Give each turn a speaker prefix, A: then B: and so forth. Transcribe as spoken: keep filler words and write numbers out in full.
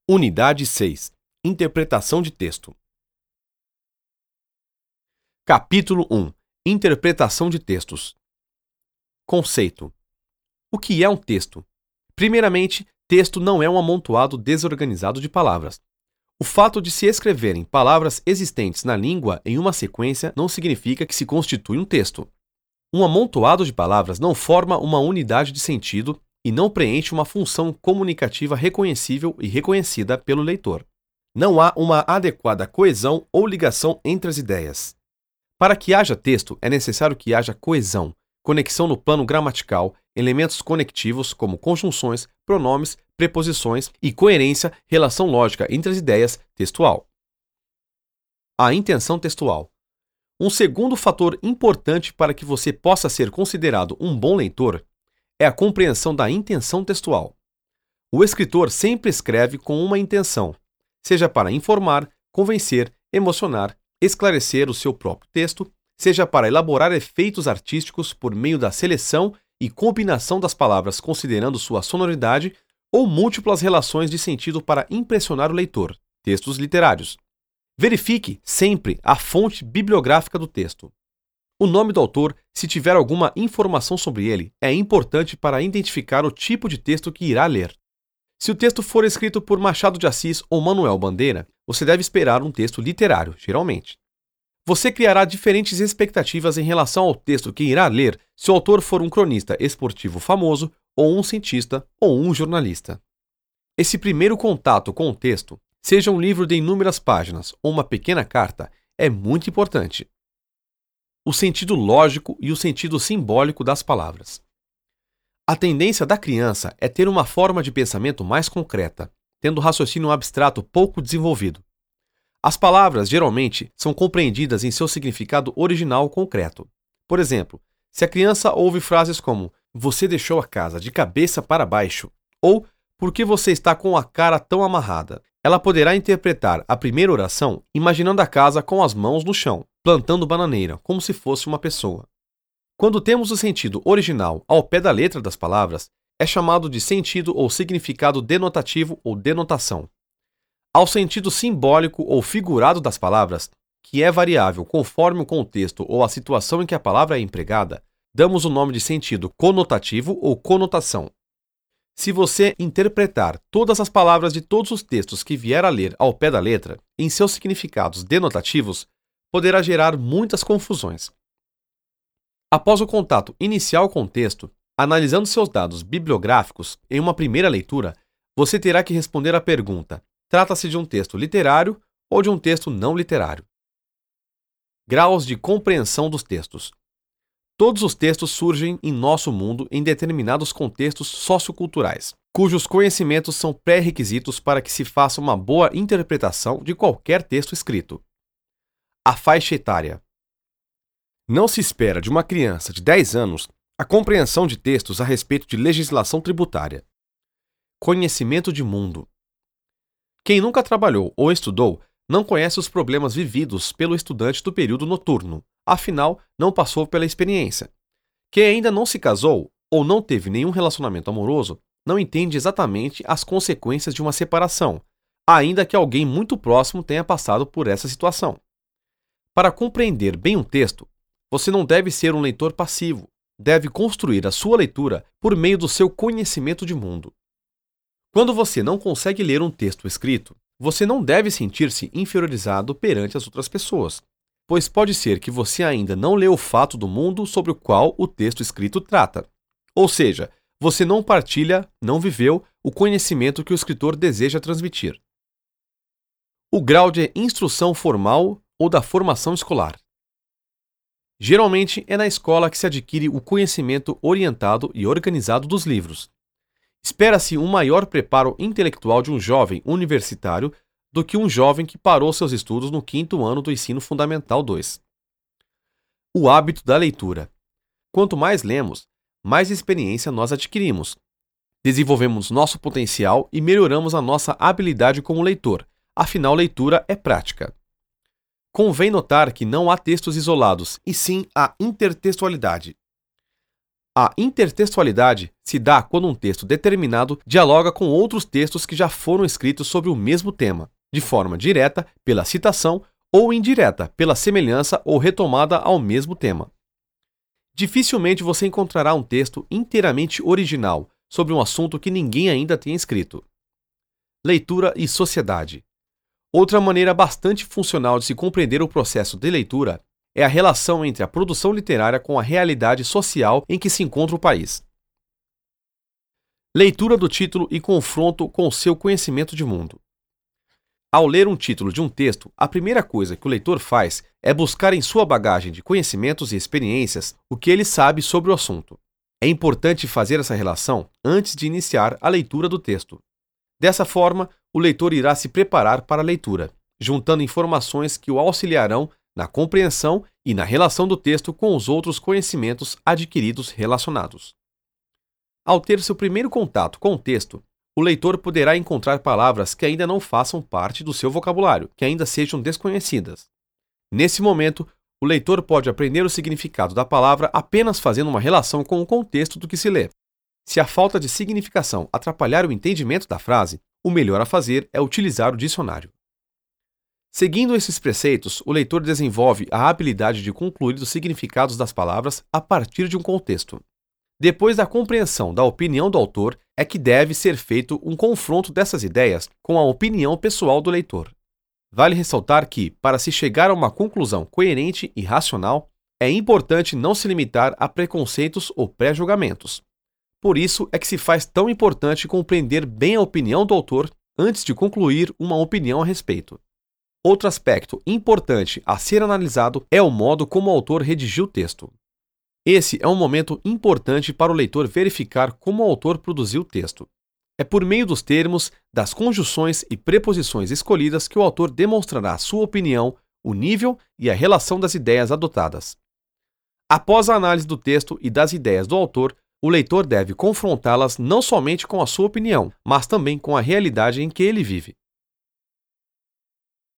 A: Unidade seis. Interpretação de texto. Capítulo um. Interpretação de textos. Conceito. O que é um texto? Primeiramente, texto não é um amontoado desorganizado de palavras. O fato de se escreverem palavras existentes na língua em uma sequência não significa que se constitui um texto. Um amontoado de palavras não forma uma unidade de sentido e não preenche uma função comunicativa reconhecível e reconhecida pelo leitor. Não há uma adequada coesão ou ligação entre as ideias. Para que haja texto, é necessário que haja coesão, conexão no plano gramatical, elementos conectivos como conjunções, pronomes, preposições e coerência, relação lógica entre as ideias, textual. A intenção textual. Um segundo fator importante para que você possa ser considerado um bom leitor é a compreensão da intenção textual. O escritor sempre escreve com uma intenção, seja para informar, convencer, emocionar, esclarecer o seu próprio texto, seja para elaborar efeitos artísticos por meio da seleção e combinação das palavras considerando sua sonoridade ou múltiplas relações de sentido para impressionar o leitor, textos literários. Verifique sempre a fonte bibliográfica do texto. O nome do autor, se tiver alguma informação sobre ele, é importante para identificar o tipo de texto que irá ler. Se o texto for escrito por Machado de Assis ou Manuel Bandeira, você deve esperar um texto literário, geralmente. Você criará diferentes expectativas em relação ao texto que irá ler se o autor for um cronista esportivo famoso, ou um cientista, ou um jornalista. Esse primeiro contato com o texto, seja um livro de inúmeras páginas ou uma pequena carta, é muito importante. O sentido lógico e o sentido simbólico das palavras. A tendência da criança é ter uma forma de pensamento mais concreta, tendo raciocínio abstrato pouco desenvolvido. As palavras, geralmente, são compreendidas em seu significado original concreto. Por exemplo, se a criança ouve frases como "você deixou a casa de cabeça para baixo" ou "por que você está com a cara tão amarrada?", ela poderá interpretar a primeira oração imaginando a casa com as mãos no chão, plantando bananeira, como se fosse uma pessoa. Quando temos o sentido original ao pé da letra das palavras, é chamado de sentido ou significado denotativo ou denotação. Ao sentido simbólico ou figurado das palavras, que é variável conforme o contexto ou a situação em que a palavra é empregada, damos o nome de sentido conotativo ou conotação. Se você interpretar todas as palavras de todos os textos que vier a ler ao pé da letra, em seus significados denotativos, poderá gerar muitas confusões. Após o contato inicial com o texto, analisando seus dados bibliográficos em uma primeira leitura, você terá que responder à pergunta: trata-se de um texto literário ou de um texto não literário? Graus de compreensão dos textos. Todos os textos surgem em nosso mundo em determinados contextos socioculturais, cujos conhecimentos são pré-requisitos para que se faça uma boa interpretação de qualquer texto escrito. A faixa etária. Não se espera de uma criança de dez anos a compreensão de textos a respeito de legislação tributária. Conhecimento de mundo. Quem nunca trabalhou ou estudou não conhece os problemas vividos pelo estudante do período noturno, afinal, não passou pela experiência. Quem ainda não se casou ou não teve nenhum relacionamento amoroso não entende exatamente as consequências de uma separação, ainda que alguém muito próximo tenha passado por essa situação. Para compreender bem um texto, você não deve ser um leitor passivo, deve construir a sua leitura por meio do seu conhecimento de mundo. Quando você não consegue ler um texto escrito, você não deve sentir-se inferiorizado perante as outras pessoas, pois pode ser que você ainda não leu o fato do mundo sobre o qual o texto escrito trata. Ou seja, você não partilha, não viveu o conhecimento que o escritor deseja transmitir. O grau de instrução formal ou da formação escolar. Geralmente é na escola que se adquire o conhecimento orientado e organizado dos livros. Espera-se um maior preparo intelectual de um jovem universitário do que um jovem que parou seus estudos no quinto ano do Ensino Fundamental dois. O hábito da leitura. Quanto mais lemos, mais experiência nós adquirimos. Desenvolvemos nosso potencial e melhoramos a nossa habilidade como leitor, afinal, leitura é prática. Convém notar que não há textos isolados, e sim a intertextualidade. A intertextualidade se dá quando um texto determinado dialoga com outros textos que já foram escritos sobre o mesmo tema, de forma direta, pela citação, ou indireta, pela semelhança ou retomada ao mesmo tema. Dificilmente você encontrará um texto inteiramente original sobre um assunto que ninguém ainda tenha escrito. Leitura e sociedade. Outra maneira bastante funcional de se compreender o processo de leitura é a relação entre a produção literária com a realidade social em que se encontra o país. Leitura do título e confronto com o seu conhecimento de mundo. Ao ler um título de um texto, a primeira coisa que o leitor faz é buscar em sua bagagem de conhecimentos e experiências o que ele sabe sobre o assunto. É importante fazer essa relação antes de iniciar a leitura do texto. Dessa forma, o leitor irá se preparar para a leitura, juntando informações que o auxiliarão na compreensão e na relação do texto com os outros conhecimentos adquiridos relacionados. Ao ter seu primeiro contato com o texto, o leitor poderá encontrar palavras que ainda não façam parte do seu vocabulário, que ainda sejam desconhecidas. Nesse momento, o leitor pode aprender o significado da palavra apenas fazendo uma relação com o contexto do que se lê. Se a falta de significação atrapalhar o entendimento da frase, o melhor a fazer é utilizar o dicionário. Seguindo esses preceitos, o leitor desenvolve a habilidade de concluir os significados das palavras a partir de um contexto. Depois da compreensão da opinião do autor, é que deve ser feito um confronto dessas ideias com a opinião pessoal do leitor. Vale ressaltar que, para se chegar a uma conclusão coerente e racional, é importante não se limitar a preconceitos ou pré-julgamentos. Por isso é que se faz tão importante compreender bem a opinião do autor antes de concluir uma opinião a respeito. Outro aspecto importante a ser analisado é o modo como o autor redigiu o texto. Esse é um momento importante para o leitor verificar como o autor produziu o texto. É por meio dos termos, das conjunções e preposições escolhidas que o autor demonstrará a sua opinião, o nível e a relação das ideias adotadas. Após a análise do texto e das ideias do autor, o leitor deve confrontá-las não somente com a sua opinião, mas também com a realidade em que ele vive.